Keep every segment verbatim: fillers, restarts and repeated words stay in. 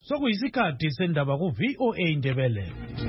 Sokuyisikhathi sendaba ku V O A Ndebele.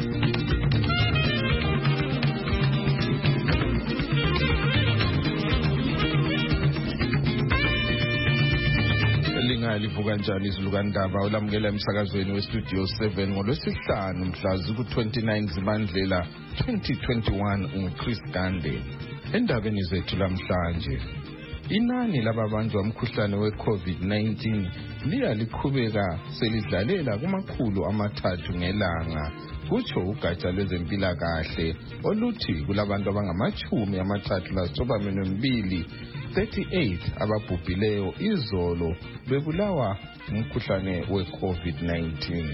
Livuka njani izilukandaba olamukela emsakazweni westudio seven ngolwesihlanu mhla ziku-twenty-nine Zibandlela twenty twenty-one uChris Gande. Endabeni zethu lamhlanje, inani lababanjwa umkhuhlane we-COVID nineteen liya liqhubeka selidlalela kumakhulu amathathu ngelanga, kutsho ugatsha lwezempilakahle oluthi kulabantu abangamachumi amathathu lasithobamini mbili thirty-eight ababhubhileyo izolo bebulawa umkhuhlane we-COVID nineteen.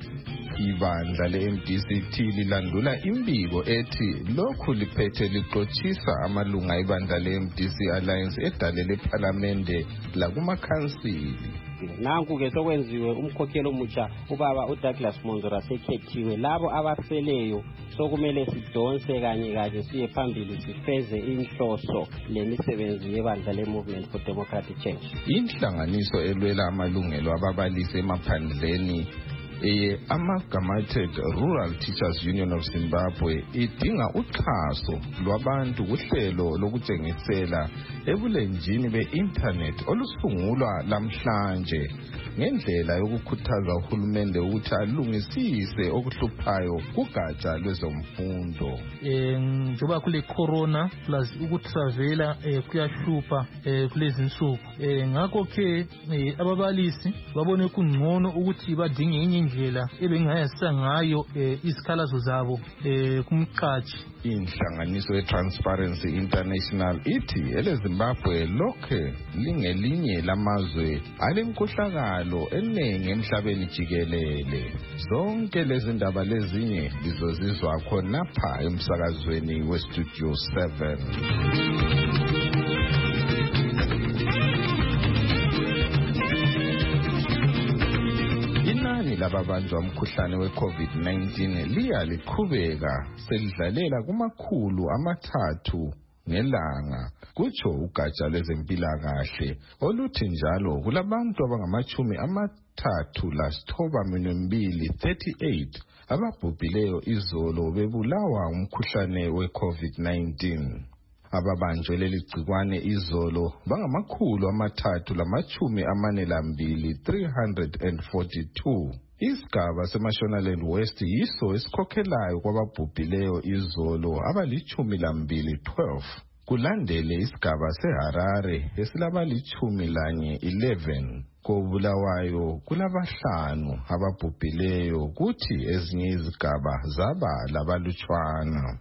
Ibandla le-M D C T lilandula imbiko ethi lokhu liphethe lixotsisa amalunga ebandla le-M D C Alliance edalele ephalamende lakumakhansili. Nanku-ke sokwenziwe umkhokheli omutsha ubaba uDouglas Monzora sekhethiwe. Labo abaseleyo sokumele sidonse kanye kanye siye phambili sifeze inhloso lemisebenzi yebandla le-Movement for Democratic Change. Inhlanganiso elwela amalungelo ababalisi emaphandleni eye Amalgamated Rural Teachers Union of Zimbabwe idinga uxhaso lwabantu kuhlelo lokutshengisela ebulenjini be-internet olusungulwa lamhlanje ngendlela yokukhuthaza uhulumende ukuthi alungisise okuhluphayo kugatsha lwezomfundo. Eh njoba kule corona plus ukutravela eh kuyahlupha eh kulezi insuku. Eh ngakho ke ababalisi babone kungcono ukuthi badinge enye indlela ebengayasa ngayo isikhalazo zabo eh kumqathi. Inhlanganiso ye-Transparency International ithi eleZimbabwe lokhe lingelinye lamazwe alemkhuhlakalo eningi emhlabeni jikelele. Zonke lezi ndaba lezinye lizozizwa khonapha emsakazweni westudio seven. Lababanjwa umkhuhlane we-COVID nineteen liya liqhubeka selidlalela kumakhulu amathathu ngelanga, kutsho ugatsha lwezempilakahle oluthi njalo kulabantu abangamachumi amathathu lasithobamini mbili thirty-eight ababhubhileyo izolo bebulawa umkhuhlane we-COVID nineteen. Ababanjwe leli gcikwane izolo bangamakhulu amathathu lamachumi amane lambili three hundred forty-two. Isigaba seMashonaland West yiso esikhokhelayo kwababhubhileyo izolo abalichumi lambili twelve. Kulandele isigaba seHarare esilabalichumi lanye eleven. Kobulawayo kulabahlanu ababhubhileyo kuthi ezinye izigaba zaba labalutshwana.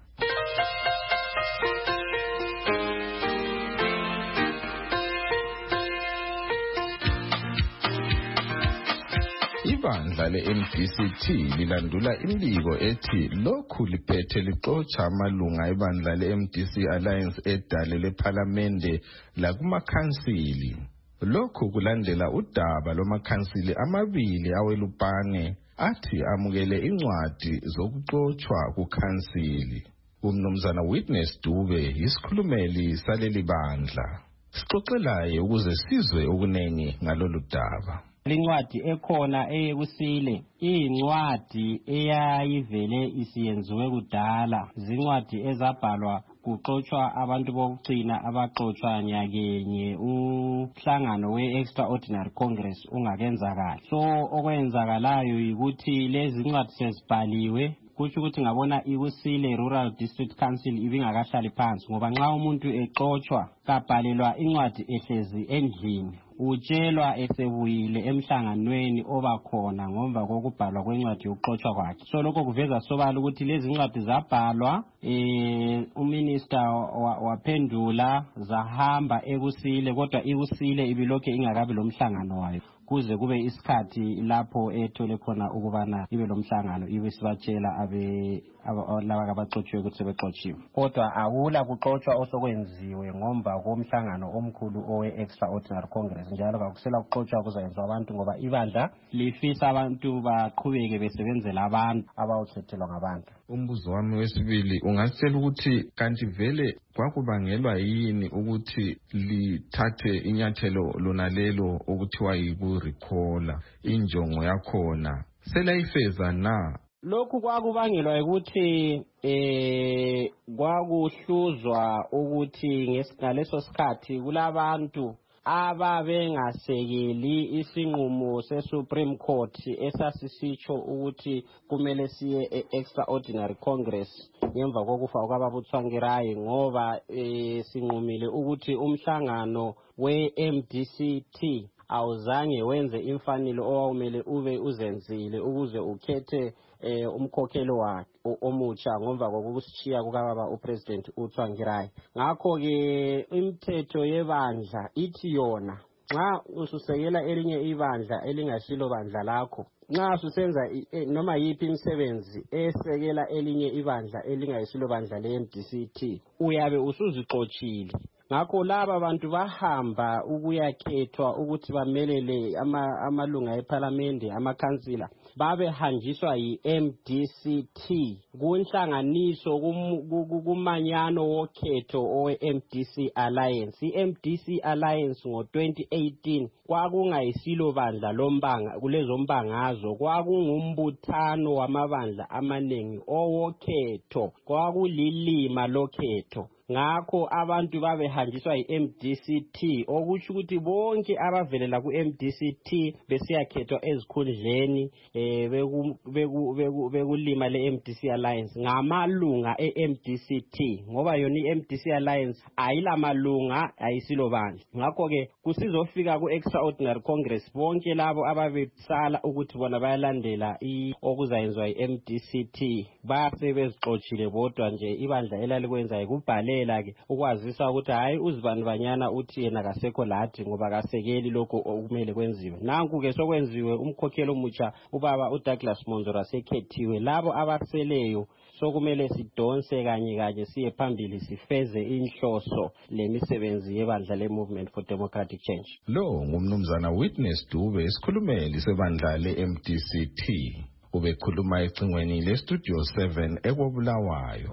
Ibandla le-M D C T lilandula imbiko ethi lokhu liphethe lixotsha amalunga ebandla le-M D C Alliance edalele ephalamende lakumakhansili. Lokhu kulandela udaba lwamakhansili amabili awelupange athi amukele incwadi zokuxotshwa kukhansili. Umnumzana Witness Dube yisikhulumeli saleli bandla. Sixoxelayo ukuze sizwe okunengi ngalolu daba. Lincwadi ekhona eyekusile incwadi eyayivele isiyenziwe kudala, zincwadi ezabhalwa kuxotshwa abantu bokugcina abaxotshwa nyakenye umhlangano we-Extraordinary Congress ungakenzakala. So okwenzakalayo yikuthi lezi ncwadi sezibhaliwe, kusho ukuthi ngabona ikusile Rural District Council ibingakahlali phansi, ngoba nxa umuntu exotshwa kabhalelwa incwadi ehlezi endlini utshelwa esebuyile emhlanganweni obakhona ngomva kokubhalwa kwencwadi yokuxotshwa kwakhe. So lokho kuveza sobala ukuthi lezi ncwadi zabhalwa, eh uminister waphendula zahamba ekusile, kodwa ikusile ibilokhe ingakabi lomhlangano wayo kuze kube isikhathi lapho ethole khona ukubana ibe lomhlangano ibe sibatshela abe laba abaxotshiwe ukuthi sebexotshiwe. Kodwa akula kuxotshwa osokwenziwe ngomva komhlangano omkhulu owe-Extraordinary Congress, njalo kakusela kuxotshwa kuzayenziwa abantu ngoba ibandla lifisa abantu baqhubeke besebenzela abantu abawukhethelwa ngabantu. Umbuzo wami wesibili ungatshela ukuthi kanti vele kwakubangelwa yini ukuthi lithathe inyathelo lona lelo okuthiwa yiku-recalla injongo yakhona selayifeza na? Lokhu kwakubangelwa ukuthi eh kwakuhluzwa ukuthi ngaleso sikhathi kulabantu ababengasekeli isinqumo se-Supreme Court esasisitsho ukuthi kumele siye e-extraordinary congress ngemva kokufa kwababa Tsvangirai ngoba eh, sinqumile ukuthi umhlangano we-M D C T awuzange wenze imfanelo owawumele ube uzenzile ukuze ukhethe eh umkhokhelo wakhe omutsha ngomva kokushiya kukababa uPresident uTsvangirai. Ngakho ke imithetho yebandla ithi yona nxa ususekela elinye ibandla elingasilo bandla lakho, nxa ususenza noma yipi imisebenzi esekela elinye ibandla elingayisilo bandla le-M D C T uyabe usuzixoxile. Ngakho laba abantu bahamba ukuyakhethwa ukuthi bamelele amalunga eParliament amakhansila babehanjiswa yi-M D C T kunhlanganiso kumanyano wokhetho owe-M D C Alliance. I-M D C Alliance ngo twenty eighteen kwakungayisilo bandla lombanga kulezo mbangazo, kwakungumbuthano wamabandla amanengi owokhetho, kwakulilima lokhetho. Ngakho abantu babehanjiswa yi-M D C T okusho ukuthi bonke abavelela ku-M D C T besiyakhethwa ezikhundleni eh bekulima le-M D C Alliance ngamalunga e-M D C T ngoba yona i-M D C Alliance ayilamalunga ayisilo bandla. Ngakho ke kusizofika ku-extraordinary congress bonke labo ababesala ukuthi bona bayalandela okuzayenziwa yi-M D C T basebezixoxile bodwa nje ibandla elalikwenza ikubhale ke ukwazisa ukuthi hayi uzibani banyana uthi yena kasekho lathi ngoba kasekeli lokho okumele kwenziwe. Nanku ke sokwenziwe umkhokhelo omutsha ubaba uDouglas Monzora sekhethiwe. Labo abaseleyo sokumele sidonse kanye kanye siye phambili sifeze inhloso lemisebenzi yebandla le-Movement for Democratic Change. Lo ngumnumzana Witness Dube isikhulumeli sebandla le-M D C T ubekhuluma ecingweni le-Studio seven ekobulawayo.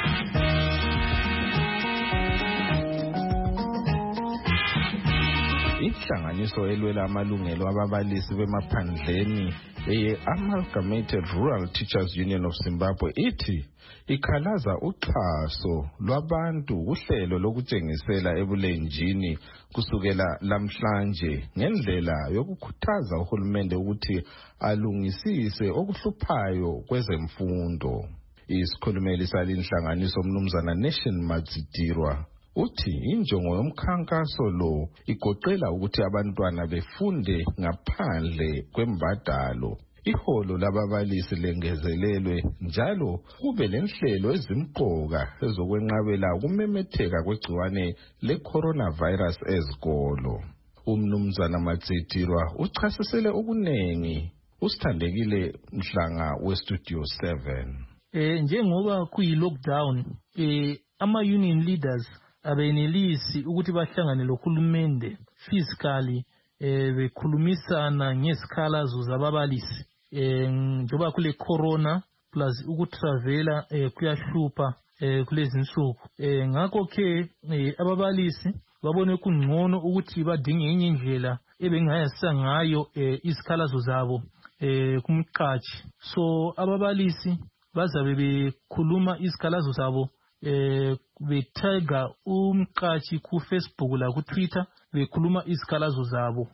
Inhlanganiso elwela amalungelo ababalisi bemaphandleni eye-Amalgamated Rural Teachers Union of Zimbabwe ithi ikhalaza uxhaso lwabantu kuhlelo lokutshengisela ebulenjini kusukela lamhlanje ngendlela yokukhuthaza uhulumende ukuthi alungisise okuhluphayo kwezemfundo. Isikhulumeli salinhlanganiso mnumzana Nation Matsitirwa uthi injongo yomkhankaso lo igoqela ukuthi abantwana befunde ngaphandle kwembadalo. Iholo lababalisi lengezelelwe njalo kube lenhlelo ezimqoka ezokwenqabela ukumemetheka kwegciwane le-coronavirus ezikolo. Umnumzana Matsitirwa uchasisele okunengi. Usithandekile Mhlanga we-Studio seven. Eh njengoba kuyi-lockdown eh ama-union leaders abenelisi ukuthi bahlangane lohulumende physically eh bekhulumisana ngezikhalazo zababalisi eh njoba kule corona plus ukutravela eh kuyahlupha eh kulezi insuku eh ngakho ke eh, ababalisi babone kungcono ukuthi badinge enye indlela ebengayasa ngayo eh, izikhalazo zabo eh kumqhashi. So ababalisi bazabe bekhuluma izikhalazo zabo eh bethaga umqhashi ku Facebook la ku Twitter bekhuluma izikhalazo zabo.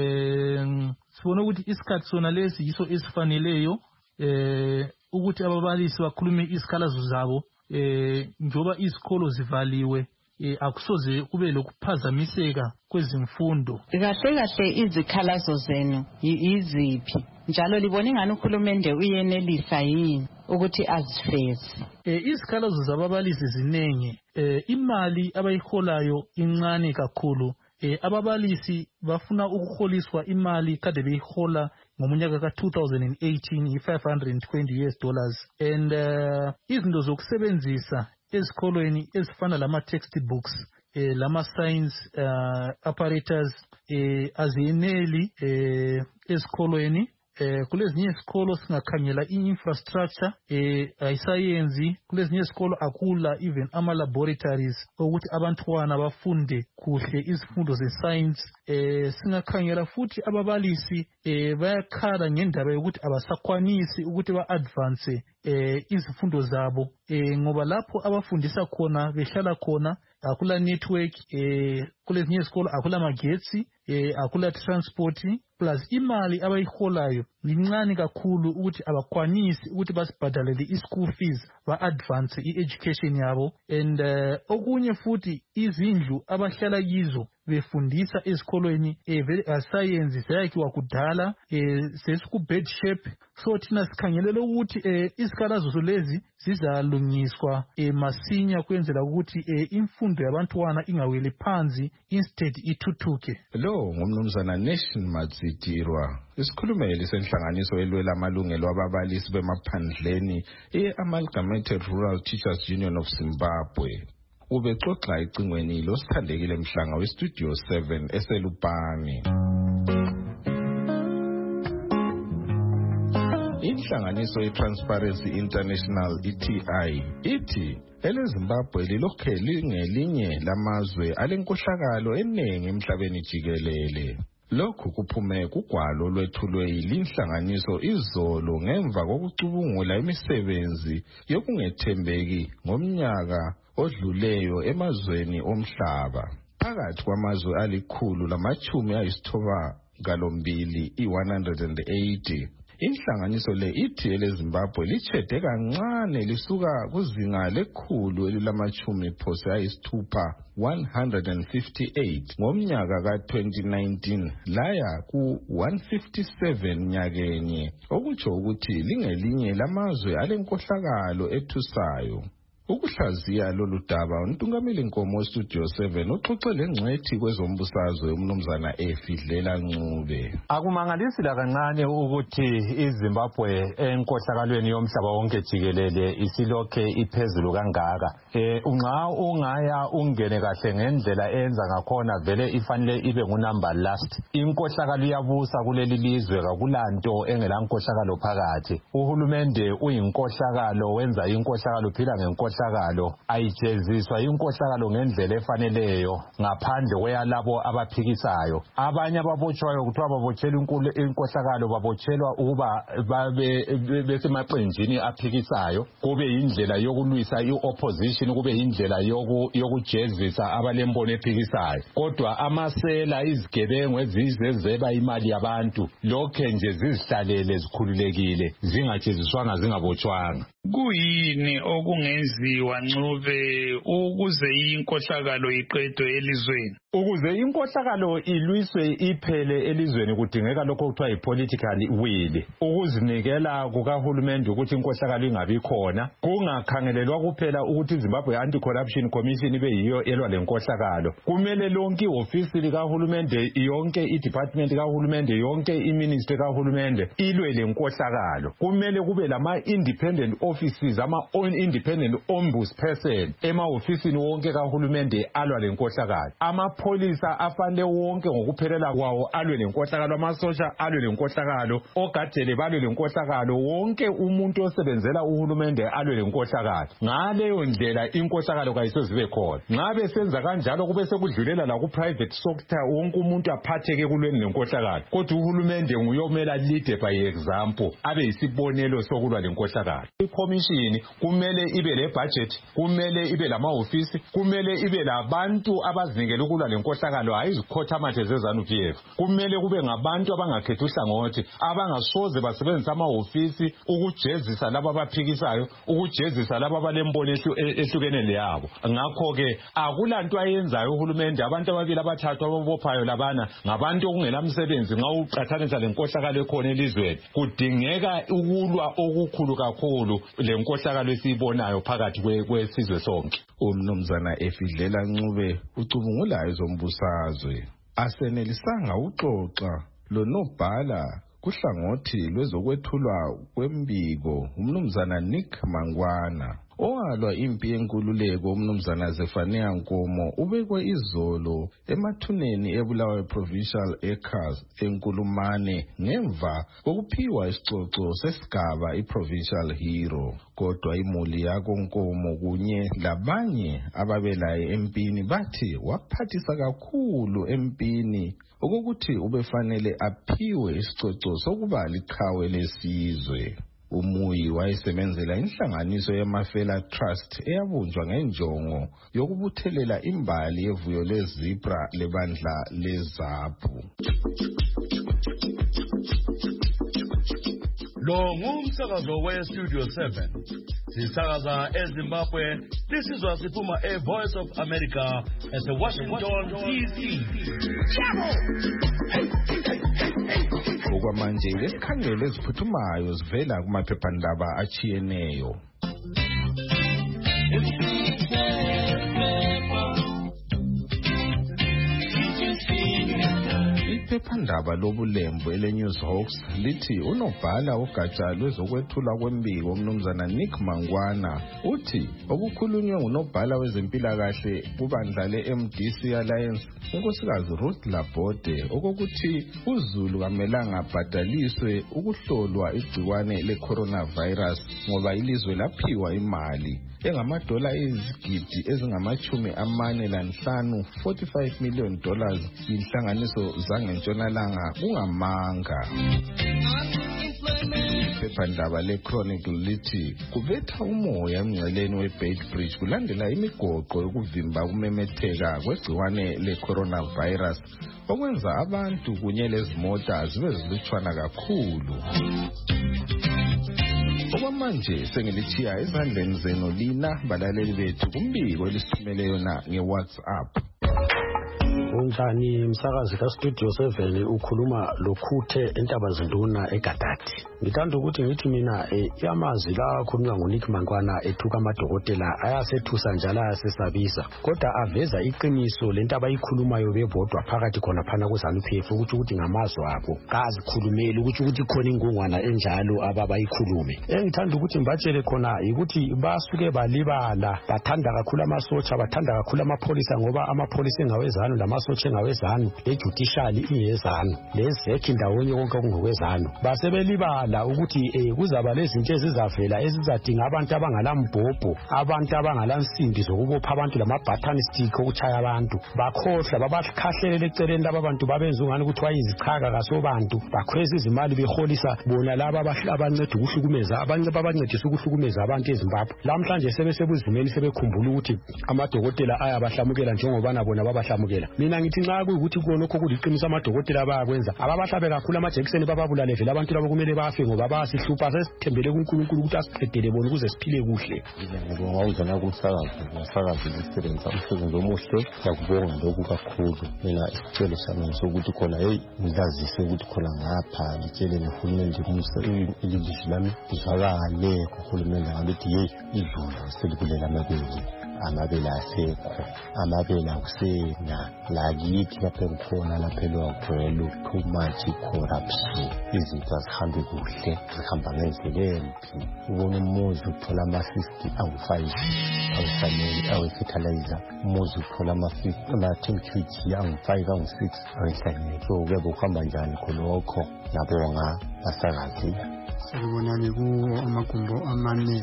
Eh sibona ukuthi isikhathi sona lesi yiso esifaneleyo eh ukuthi ababalisi bakhulume izikhalazo zabo eh njoba izikolo zivaliwe eh akusoze kube lokuphazamiseka kwezimfundo. Kahle kahle izikhalazo zenu iziphi njalo libona ingani uhulumende uyenelisa yini ukuthi azifeze? Eh izikhalazo zababalisi zinenge, eh imali abayiholayo incane kakhulu. Eh ababalisi bafuna ukuholiswa imali kade beyihola ngomunyaka ka two thousand eighteen i-five hundred twenty US dollars and uh, izinto zokusebenzisa ezikolweni ezifana lama textbooks eh lama science uh, apparatus eh aziyeneli eh ezikolweni eh kulezinye izikolo singakhangela i-infrastructure eh ayisayenzi, kulezinye izikolo akula even ama laboratories ukuthi abantwana bafunde kuhle izifundo ze-science. eh singakhangela futhi ababalisi eh bayakhala ngendaba yokuthi abasakwanisi ukuthi ba-advance eh izifundo zabo eh ngoba lapho abafundisa khona behlala khona akula network, eh kulezinye izikolo akula magetsi, eh akula transport, plus imali abayiholayo lincane kakhulu ukuthi abakwanisi ukuthi basibhadalele i-school fees ba-advance i-education yabo. And uh, okunye futhi izindlu abahlala kizo befundisa ezikolweni eh science zayakhiwa kudala, eh sesiku-bed shape. So thina sikhangelele ukuthi eh izikhalazo lezi zizalungiswa eh masinya kwenzela ukuthi eh imfundo yabantwana ingaweli phansi, instead ithuthuke. Lo ngumnumzana Nation Matsitirwa, isikhulumeli senhlanganiso elwela amalungelo ababalisi bemaphandleni e-Amalgamated Rural Teachers Union of Zimbabwe. Ubexoxa icingweni losithandekile Mhlanga weStudio seven eselupani. Inhlanganiso ye-Transparency International I T I ithi eleZimbabwe lilokhe lingelinye lamazwe alenkohlakalo eningi emhlabeni jikelele. Lokhu kuphume kugwalo lwethulwe yilinhlanganiso izolo ngemva kokucubungula imisebenzi yokungethembeki ngomnyaka odluleyo emazweni omhlaba. Phakathi kwamazwe alikhulu lamachumi ayisithoba galombili i-one hundred eighty. Inhlanganiso le ithi eleZimbabwe lichede kancane lisuka kuzinga lekhulu elilamachumi phose ayisithupha one hundred fifty-eight ngomnyaka ka twenty nineteen laya ku one fifty-seven nyakenye, okutsho ukuthi lingelinye lamazwe alenkohlakalo ethusayo. Ukuhlaziya lolu daba uNtungameli Nkomo Studio seven uxoxe lengcethi kwezombusazwe umnumzana Efidlela Ncube. Akumangalisi la kancane ukuthi iZimbabwe enkohlakalweni yomhlaba wonke jikelele isilokhe iphezulu kangaka. Eh unqa ungaya ungene kahle ngendlela enza ngakhona vele ifanele ibe ngunumber last. Inkohlakalo iyabusa kuleli lizwe kakulanto engela nkohlakalo phakathi. Uhulumende uyinkohlakalo wenza inkohlakalo phila ngenkohlakalo ayijeziswa inkohlakalo ngendlela efaneleyo ngaphandle kweyalabo abaphikisayo. Abanye ababotshwayo kuthiwa babotshela inkohlakalo babotshelwa ukuba babe besemaqenjini aphikisayo, kube indlela yokulwisa i-opposition, kube indlela yokujezisa abalembono ephikisayo. Kodwa amasela izigebengu ezize zeba imali yabantu lokhe nje zizihlalele zikhululekile zingajeziswanga zingabotshwanga. Kuyini okungenziwa Ncube ukuze inkohlakalo iqedwe elizweni? Ukuze inkohlakalo ilwiswe iphele elizweni kudingeka lokho kuthiwa yi-political will, ukuzinikela kukahulumende ukuthi inkohlakalo ingabi khona, kungakhangelelwa kuphela ukuthi iZimbabwe Anti-Corruption Commission ibe yiyo elwa lenkohlakalo. Kumele lonke ihofisi likahulumende, yonke i-department kahulumende, yonke i-ministry kahulumende ilwe lenkohlakalo. Kumele kube lama-independent offices, ama-independent ombudsperson ema-ofisini wonke kahulumende alwa lenkohlakalo. Amapolisa afanele wonke ngokuphelela kwawo alwe lenkohlakalo, amasosha alwe lenkohlakalo, ogadele balwe lenkohlakalo, wonke umuntu osebenzela uhulumende alwe lenkohlakalo. Ngaleyo ndlela inkohlakalo kayisozibe khona. Ngabe senza kanjalo kube sekudlulela la ku-private sector wonke umuntu aphatheke kulweni lenkohlakalo. Kodwa uhulumende nguyomela lead by example, abe yisibonelo sokulwa lenkohlakalo. Ikomishini kumele ibe le budget, kumele ibe lama-ofisi, kumele ibe labantu abazinikela ukulwa lenkohlakalo, hayi izikhothamathe ze-ZANU-P F. Kumele kube ngabantu abangakhethi uhlangothi, abangasoze basebenzisa ama-ofisi ukujezisa laba abaphikisayo, ukujezisa laba abalembono ehlukene leyabo. Ngakho-ke akulanto ayenzayo uhulumende. Abantu ababili abathathu ababophayo labana ngabantu okungela msebenzi. Nxa uqathanisa lenkohlakalo ekhona elizweni, kudingeka ukulwa okukhulu kakhulu lenkohlakalo esiyibonayo phakathi kwesizwe sonke. Umnumzana Efidlela Ncube ucubungula ezombusazwe. Asenelisanga uxoxa lonobhala kuhlangothi lwezokwethulwa kwembiko umnumzana Nick Mangwana. owalwa impi yenkululeko umnumzana Zephaniah Nkomo ubekwe izolo emathuneni eBulawayo Provincial Acres eNkulumane ngemva kokuphiwa isicoco sesigaba iProvincial Hero. Kodwa imuli yako Nkomo kunye labanye ababelaye empini bathi waphathisa kakhulu empini okokuthi ubefanele aphiwe isicoco sokuba liqhawe lesizwe. Umuyi wayesebenzela inhlanganiso yeMafela Trust eyabunjwa ngenjongo yokubuthelela imbali yevuyo lezibra lebandla leZAPU. Lo ngumsakazo we-Studio seven. Sisakaza eZimbabwe. This is Wasiphuma, a Voice of America at the Washington, D C Okwamanje lesikhangelo eziphuthumayo zivela kumaphephandaba achiyeneyo. Iphephandaba lobulembu eleNewsHawks lithi unobhala ogatsha lwezokwethula kwembiko umnumzana Nick Mangwana uthi okukhulunywe ngunobhala wezempilakahle kubandla le-M D C Alliance unkosikazi Ruth Labode okokuthi uZulu kamelanga bhadaliswe ukuhlolwa igciwane le-coronavirus ngoba ilizwe laphiwa imali engamadola ezigidi ezingamachumi amane lanhlanu forty-five million dollars inhlanganiso zangentshonalanga kungamanga. Iphephandaba le-Chronicle lithi kubetha umoya emngceleni we-Beitbridge kulandela imigoqo yokuvimba kumemetheka kwegciwane le-coronavirus okwenza abantu kunye lezimota zibe zilutshwana kakhulu. Okwamanje sengilithiya ezandleni zenu lina balaleli bethu kumbiko elisithumele yona nge-WhatsApp. Unjani msakazi kaStudio seven ukhuluma lokhuthe eNtabazinduna eGadadi. Ngithanda ukuthi ngithi mina yamazi la khulunywa nguNick Mangwana ethuka amadokotela ayasethusa njalo ayasesabisa kodwa aveza iqiniso lento abayikhulumayo bebodwa phakathi khona phana kuZANU-P F ukuthi ukuthi ngamazwi abo kazikhulumeli ukuthi ukuthi khona ingongwana enjalo ababayikhulume. Engithanda ukuthi ngibatshele khona ukuthi basuke balibala bathanda kakhulu amasotsha bathanda kakhulu amapholisa ngoba amapholisa engawezana lamasotsha engawezana lejudicial iyezana lezekhi ndawonye konke okungokwezana basebelibala ukuthi eh kuzaba lezinto ezizavela ezizadinga abantu abangalambhobho abantu abangalansimbi zokubopha abantu lamabutton stick okuchaya abantu bakhohla babakhahlelele eceleni laba bantu babenza ungani ukuthi wayizichaka kasobantu bakhweza izimali beholisa bona laba abanceda ukuhlukumeza abanye babancedisa ukuhlukumeza abantu eZimbabwe. Lamhlanje sebesebuzimeni sebekhumbula ukuthi amadokotela ayabahlamukela njengoba bona babahlamukela. Mina ngithi nxa kuyikuthi konokho kuliqiniso amadokotela bayakwenza ababahlabe kakhulu amajekiseni bababulale vele abantu labo kumele bafe ngoba basihlupa sesithembele kuNkulunkulu ukuthi asiqedele bona ukuze siphile kuhle. Ngibonga uzana kusakaza ngasakaza isisebenza umsebenzi omuhle yakubonga lokhu kakhulu. Mina isicelo sami sokuthi khona hey ngizazise ukuthi khona ngapha ngitshele nohulumende kumse ilizwi lami izwakale kuhulumende ngabethi hey idlula selikulela amabele amabele asekho amabele akusena lakithi lapho ngikhona lapho elwagwelo too much corruption izinto azihambi kuhle zihamba ngendlela embi. Ubona umuzi uthola ama-fifty angu-five awusanele awe-fertilizer umuzi uthola ama-ten kg angu-five angu-six awehlanyele. So kuyabe kuhamba njani khonokho nabonga basakazi Sibonani kuwo amagumbo amane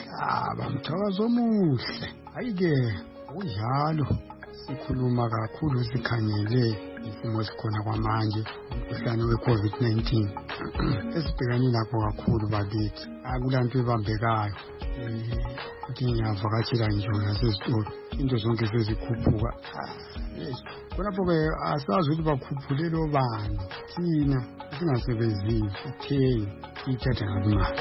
aba mthakazo omuhle. Ayike unjalo sikhuluma kakhulu sikhangele isimo sikhona kwamanje umkhuhlane we-COVID nineteen esibhekane lapho kakhulu bakithi akulanto ebambekayo ukuthi ngiyavakatshela nje nasezitolo into zonke sezikhuphuka. Khonapho-ke asazi ukuthi bakhuphulele obani thina singasebenziyo sithenge ithatha ngakumali.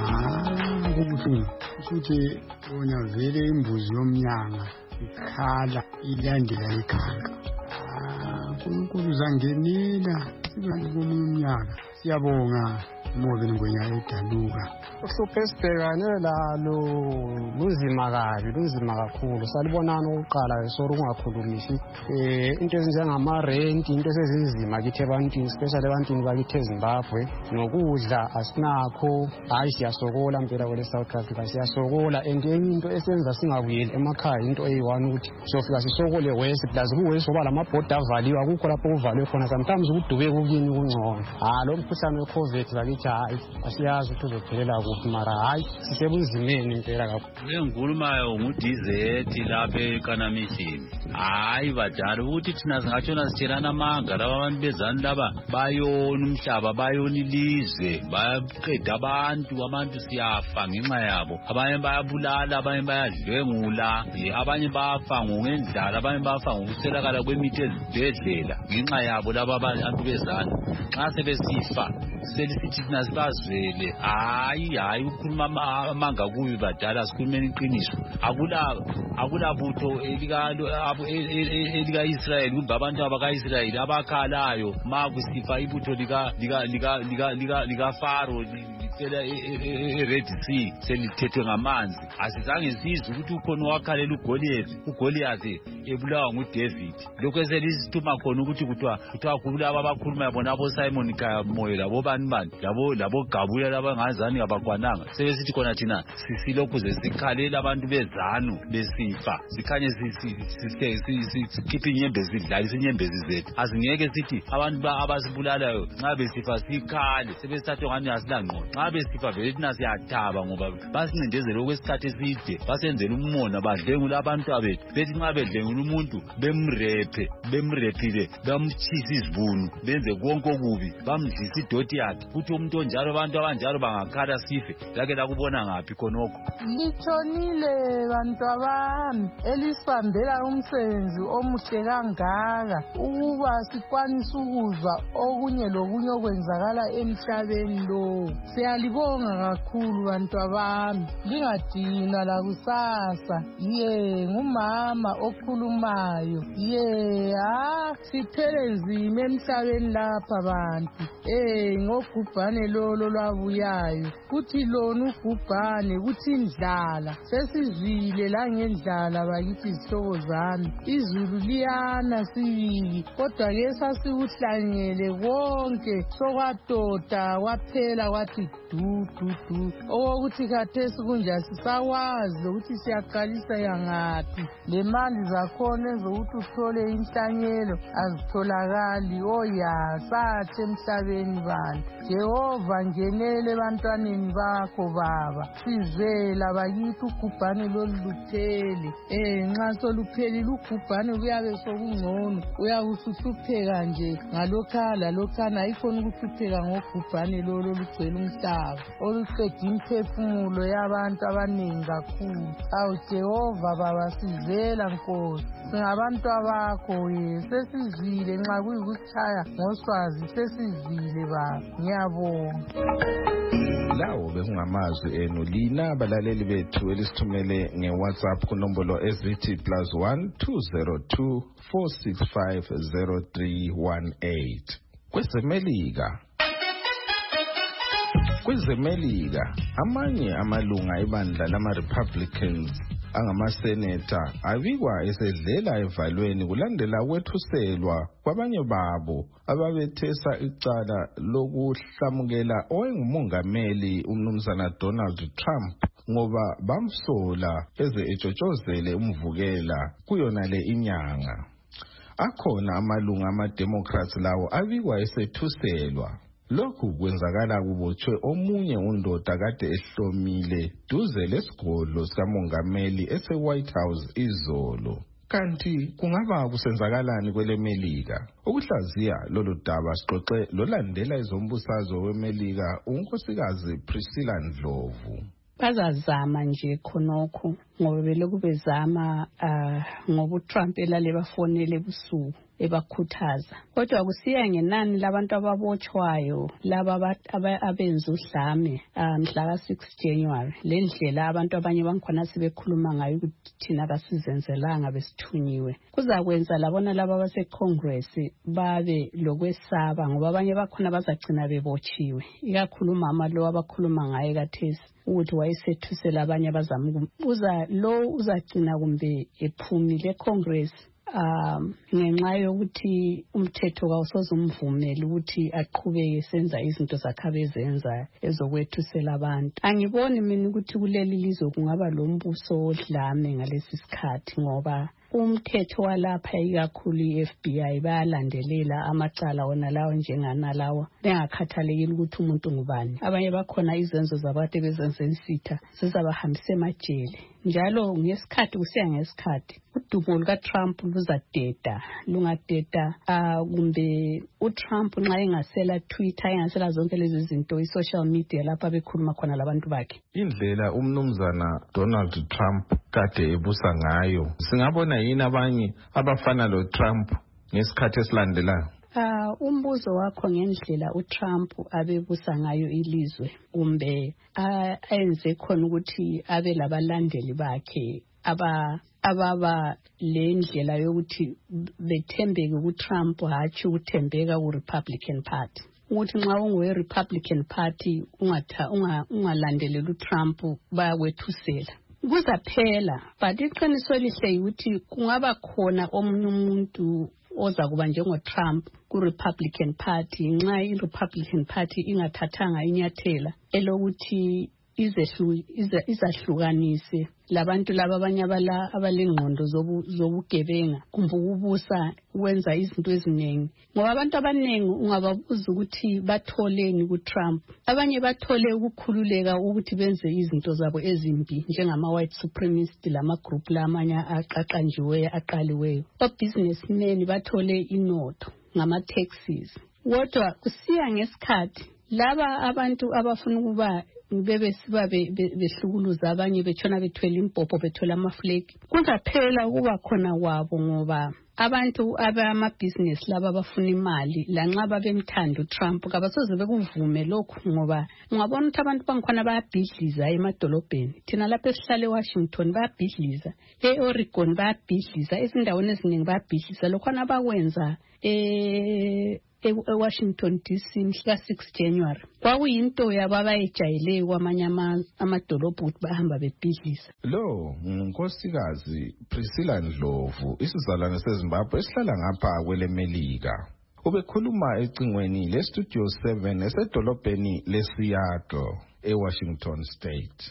Ah kubuhlungu ukuthi bona vele imbuzi yomnyanga ikhala ilandela ikhanga. Ah uNkulunkulu zangenela sibantu bomnyaka Siyabonga Morgan Ngwenya eDaluka. Uhlupho esibhekane lalo lunzima kabi, lunzima kakhulu. Salibonana ukuqala esoro ungakhulumisi eh into ezinjengama rent, into esezinzima kithi ebantwini, especially ebantwini bakithi eZimbabwe. Nokudla asinakho, hayi siyasokola impela kwele South Africa, siyasokola and into esenza singabuyeli emakhaya into eyi-one ukuthi sofika sisokole west plus kuwest ngoba lamabhoda avaliwe, akukho lapho kuvalwe khona, sometimes ukudubeka ukini kungcono. Ah lo mkhuhlane we-COVID bakithi hayi asiyazi ukuthi uzophelela kuphi, mara hayi sisebunzimeni impela kakhulu. Engikhulumayo nguDizeti lapha eKanamishini. Hayi badala ukuthi thina singatshona sitshelana amanga laba abantu bezani laba bayona umhlaba, bayona ilizwe, bayaqeda abantu, abantu siyafa ngenxa yabo. Abanye bayabulala, abanye bayadlwengula, abanye bafa ngendlala, abanye bafa ngokuswelakala kwemithi ezibhedlela ngenxa yabo laba abantu bezani. Nxa sebesifa selisithi thina sibazwele. Hayi hayi ukukhuluma amanga kubi badala, sikhulumeni iqiniso. Akula akula butho elika elika Israel kumbe abantu abaka-Israel abakhalayo makusifa ibutho lika lika lika lika lika Faro phela e-Red Sea selithethwe ngamanzi. Asizange sizwe ukuthi ukhona wakhalela uGoliath, uGoliath ebulawa nguDavid. Lokho eselisithuma khona ukuthi kuthiwa kuthiwa kulabo abakhuluma bona abo Simon Kamoyo labo bani bani labo labo Gabula labangazani abakwananga. Sebesithi khona thina sisilokhu zesikhalela abantu bezanu besifa. Sikhanye sikhiphe inyembezi sidlalisa inyembezi zethu. Asingeke sithi abantu abasibulalayo nxa besifa sikhale sebesithathwe ngani asilangqondo. Nxa besifa vele thina siyathaba ngoba basincindezela okwesikhathi eside, basenzela umona badlengula abantu abethu. Bethi nxa bedlengula umuntu bemrephe, bemrephile, bamtshisa izibunu, benze konke okubi, bamdlisa idoti yakhe. Kuthi umuntu onjalo abantu abanjalo bangakhala sife. Lake lakubona ngaphi khonokho? Litshonile bantu abami elisambela umsebenzi omuhle kangaka ukuba sikwanisa ukuzwa okunye lokunye okwenzakala emhlabeni lo. Siyalibonga kakhulu bantu abami, lingadinwa lakusasa. Ye ngumama okhulumayo. Ye ah sithele nzima emhlabeni lapha bantu. Eh ngogubhane lolo lwabuyayo. Kuthi lona ugubhane, kuthi indlala. Sesizwile la ngendlala bakithi izihlobo zami. Izulu liyana sibili, kodwa ke sasikuhlanyele konke sokwatota kwaphela kwathi du du du. Okokuthi khathesi kunja sisawazi ukuthi siyaqalisa yangaphi. Le mali zakhona ezokuthi uthole inhlanyelo azitholakali. Oya sathi emhlabeni bantu. Jehova ngenele ebantwaneni bakho baba. Sizela bakithi ugubhane loluthele. Eh nxa soluphelile ugubhane kuyabe sokungcono. Uyakuhlupheka nje ngalokhala lokhana ayikhona ukuhlupheka ngogubhane lolo lugcwele umhlaba oluqeda imphefumulo yabantu abaningi kakhulu. Awu Jehova baba sizela Nkosi, singabantu abakho ye, sesizwile nxa kuyikusichaya ngoswazi sesizwile baba. Ngiyabonga. Lawo bekungamazwi enu lina abalaleli bethu elisithumele nge-WhatsApp kunombolo ezithi plus one two zero two four six five zero three one eight. Kwezemelika Kwezemelika amanye amalunga ebandla lama-Republicans angamaseneta abikwa esedlela evalweni kulandela kwethuselwa kwabanye babo ababethesa icala lokuhlamukela owengumongameli umnumzana Donald Trump ngoba bamsola eze etshotshozele umvukela kuyona le inyanga. Akhona amalunga ama-Democrats lawo abikwa esethuselwa. Lokhu kwenzakala kubotshwe omunye undoda kade ehlomile duze lesigodlo sikamongameli ese-White House izolo. Kanti kungaba kusenzakalani kwelemelika? Ukuhlaziya lolu daba sixoxe lolandela izombusazwe wemelika unkosikazi Priscilla Ndlovu. Bazazama nje khonokho ngoba beloku bezama uh, ngoba uTrump elale bafonele busuku ebakhuthaza. Kodwa kusiya ngenani labantu ababotshwayo laba abenza udlame mhla ka six January. Le ndlela abantu abanye bangikhona sebekhuluma ngayo ukuthi thina kasizenzelanga besithunyiwe. Kuzakwenza labona laba base Congress babe lokwesaba ngoba abanye bakhona bazagcina bebotshiwe. Ikakhulu umama lo abakhuluma ngaye kathesi ukuthi wayesethusela abanye abazama uza lo uzagcina kumbe ephumile eCongress um ngenxa yokuthi umthetho kawusoze umvumele ukuthi aqhubeke senza izinto zakhe abezenza ezokwethusela abantu. Angiboni mina ukuthi kuleli lizwe kungaba lombuso odlame ngalesi sikhathi ngoba umthetho walapha ikakhulu i-F B I bayalandelela amacala wona lawo njengana lawo bengakhathalekile ukuthi umuntu ngubani. Abanye bakhona izenzo zabade bezenze insitha sizabahambisa emajele. Njalo ngesikhathi kusiya ngesikhathi udumo luka Trump luzadeda lungadeda kumbe uTrump nxa engasela Twitter engasela zonke lezi zinto i-social media lapha bekhuluma khona labantu bakhe. Indlela umnumzana Donald Trump kade ebusa ngayo singabona yini abanye abafana lo Trump ngesikhathi esilandelayo? Uh, umbuzo wakho ngendlela uTrump abebusa ngayo ilizwe kumbe ayenze khona ukuthi abe labalandeli bakhe aba ababa le ndlela yokuthi bethembeke kuTrump hatshi ukuthembeka kuRepublican Party. Ukuthi nxa ungowe Republican Party ungatha ungalandelela uTrump bayakwethusela. Kuzaphela but iqiniso elihle ukuthi kungaba khona omunye umuntu oza kuba njengo Trump ku Republican Party nxa i Republican Party ingathathanga inyathela elokuthi izehlu izahlukanise labantu laba abanye abala abalengqondo zobugebenga kumbe ukubusa wenza izinto eziningi ngoba abantu abaningi ungababuza ukuthi batholeni ku Trump. Abanye bathole ukukhululeka ukuthi benze izinto zabo ezimbi njengama white supremacist lama group lamanye aqaqanjiweyo aqaliweyo. O businessmen bathole inotho ngama taxes. Kodwa kusiya ngesikhathi laba abantu abafuna ukuba bebe siba behlukuluza abanye betshona bethwele impopho bethola amaflake kuzaphela ukuba khona kwabo ngoba abantu abama business laba bafuna imali lanxa babemthanda uTrump kabasoze bekuvume lokhu ngoba ungabona ukuthi abantu bangikhona bayabhidliza emadolobheni. Thina lapha esihlala eWashington bayabhidliza, eOregon bayabhidliza, ezindaweni eziningi bayabhidliza lokhona abakwenza eh eWashington D C mhla six January. Kwakuyinto yababayijayele kwamanye amadolobho ukuthi bahamba bebhidliza. Lo ngunkosikazi Priscilla Ndlovu isizalwane seZimbabwe esihlala ngapha kwelemelika. Ubekhuluma ecingweni leStudio seven esedolobheni leSeattle eWashington State.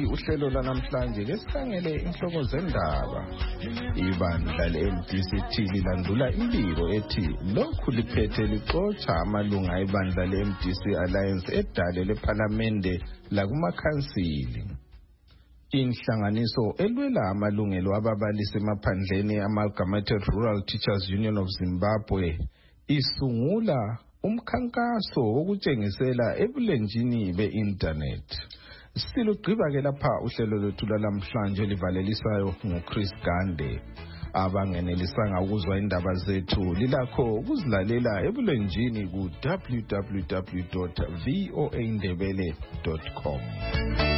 kuleli uhlelo lanamhlanje lesikhangele inhloko zendaba. Ibandla le-M D C T lilandula imbiko ethi lokhu liphethe lixotsha amalunga ebandla le-M D C Alliance edale lephalamende lakumakhansili. Inhlanganiso elwela amalungelo ababalisi emaphandleni Amalgamated Rural Teachers Union of Zimbabwe isungula umkhankaso wokutshengisela ebulenjini be-internet. Silugqiba ke lapha uhlelo lwethu lwalamhlanje livalelisayo nguChris Gande. Abangenelisanga ukuzwa indaba zethu lilakho ukuzilalela ebulenjini ku w w w dot voa ndebele dot com.